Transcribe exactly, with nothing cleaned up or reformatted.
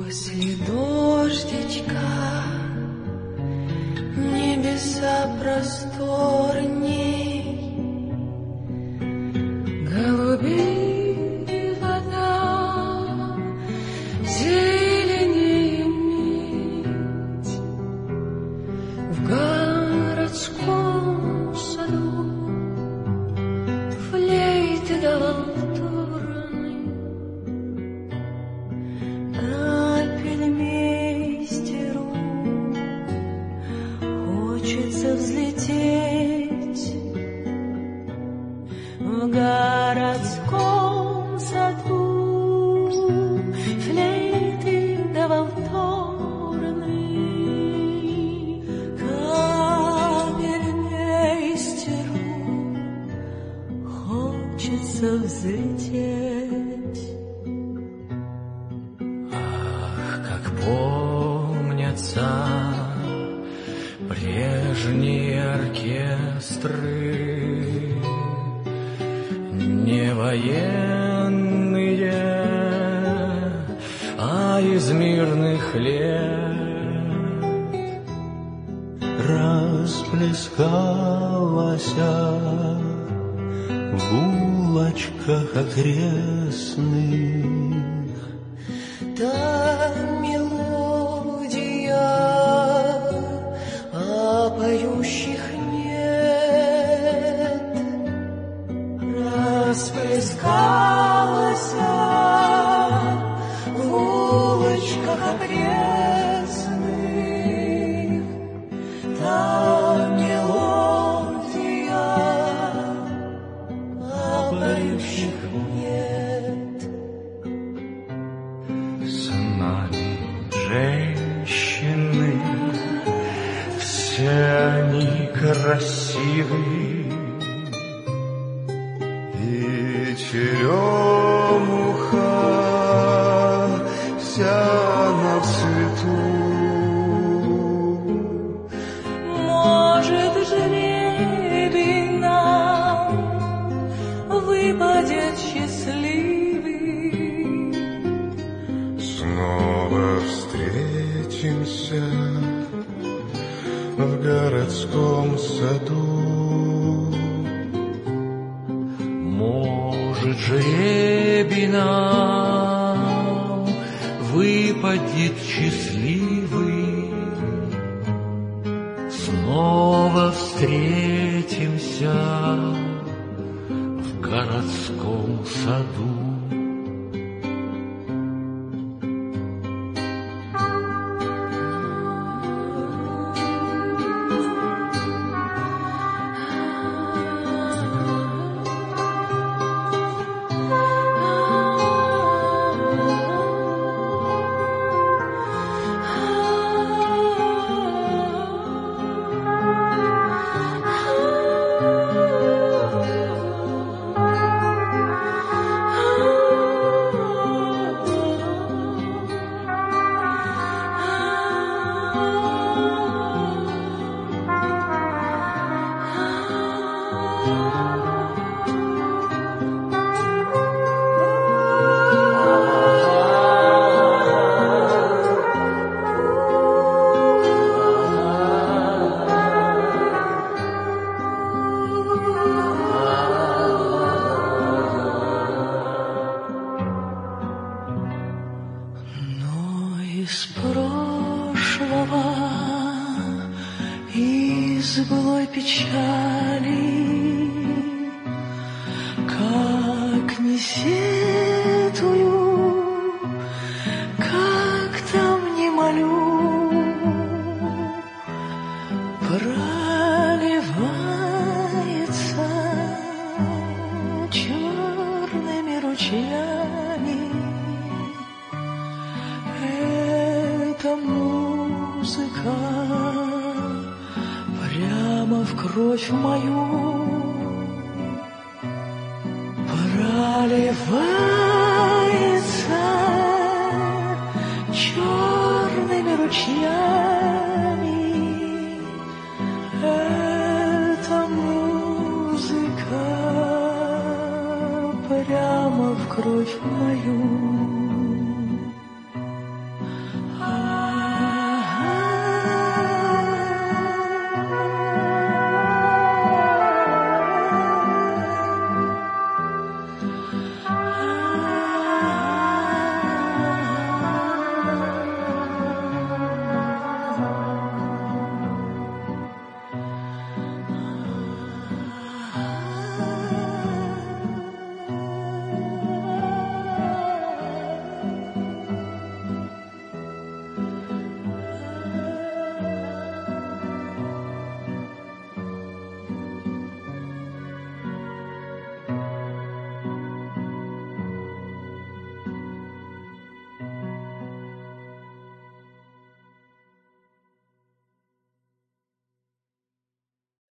После дождичка небеса просторней, голубей вода, зеленее медь. В городском саду флейты да валторны, капельмейстеру хочется взлететь. В городском саду флейты да валторны, капельмейстеру хочется взлететь. Ах, как помнятся прежние оркестры, не военные, а из мирных лет. Расплескалась в улочках окрестных та мелодия, а поющих нет. Расплескалась в улочках окрестных та мелодия, а поющих нет. С нами женщины, все они красивы, и черемуха вся на цвету. Может, жребий нам выпадет счастливый, Снова встретимся в городском саду. может, жребий нам выпадет счастливый, снова встретимся в городском саду. Из прошлого, из былой печали, как не сетую, как там не молю, проливается черными ручьями. Эта музыка прямо в кровь мою проливается черными ручьями. Эта музыка прямо в кровь мою.